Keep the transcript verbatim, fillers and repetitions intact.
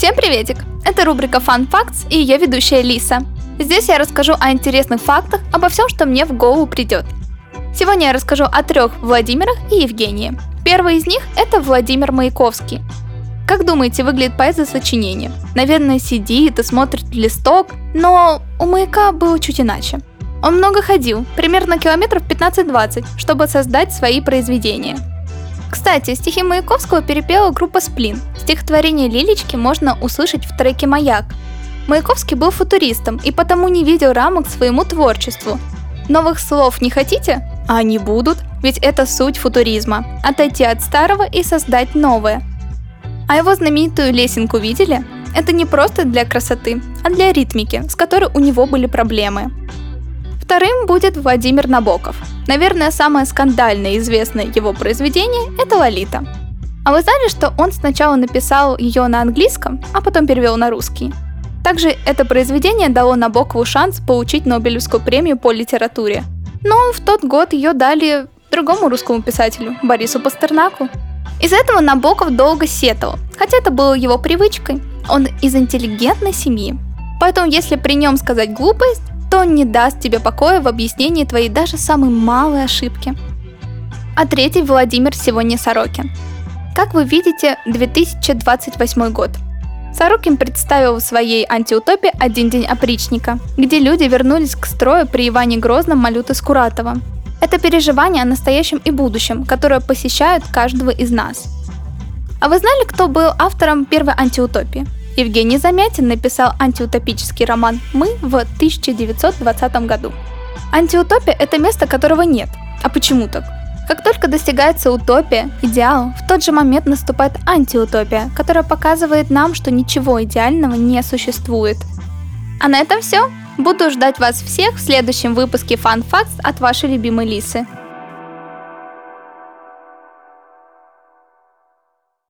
Всем приветик! Это рубрика Fun Facts, и я ведущая Лиса. Здесь я расскажу о интересных фактах, обо всем, что мне в голову придет. Сегодня я расскажу о трех Владимирах и Евгении. Первый из них – это Владимир Маяковский. Как думаете, выглядит поэт за сочинение? Наверное, сидит и смотрит в листок, но у Маяка было чуть иначе. Он много ходил, примерно километров пятнадцать-двадцать, чтобы создать свои произведения. Кстати, стихи Маяковского перепела группа «Сплин». Стихотворение «Лилечки» можно услышать в треке «Маяк». Маяковский был футуристом и потому не видел рамок своему творчеству. Новых слов не хотите? А они будут, ведь это суть футуризма – отойти от старого и создать новое. А его знаменитую лесенку видели? Это не просто для красоты, а для ритмики, с которой у него были проблемы. Вторым будет Владимир Набоков. Наверное, самое скандальное и известное его произведение – это «Лолита». А вы знали, что он сначала написал ее на английском, а потом перевел на русский? Также это произведение дало Набокову шанс получить Нобелевскую премию по литературе. Но в тот год ее дали другому русскому писателю, Борису Пастернаку. Из-за этого Набоков долго сетовал, хотя это было его привычкой. Он из интеллигентной семьи. Поэтому если при нем сказать глупость, то он не даст тебе покоя в объяснении твоей даже самой малой ошибки. А третий Владимир сегодня Сорокин. Как вы видите, две тысячи двадцать восьмой год. Сорокин представил в своей антиутопии «Один день опричника», где люди вернулись к строю при Иване Грозном Малюты Скуратова. Это переживание о настоящем и будущем, которое посещает каждого из нас. А вы знали, кто был автором первой антиутопии? Евгений Замятин написал антиутопический роман «Мы» в тысяча девятьсот двадцатом году. Антиутопия – это место, которого нет. А почему так? Как только достигается утопия, идеал, в тот же момент наступает антиутопия, которая показывает нам, что ничего идеального не существует. А на этом все. Буду ждать вас всех в следующем выпуске Fun Facts от вашей любимой Лисы.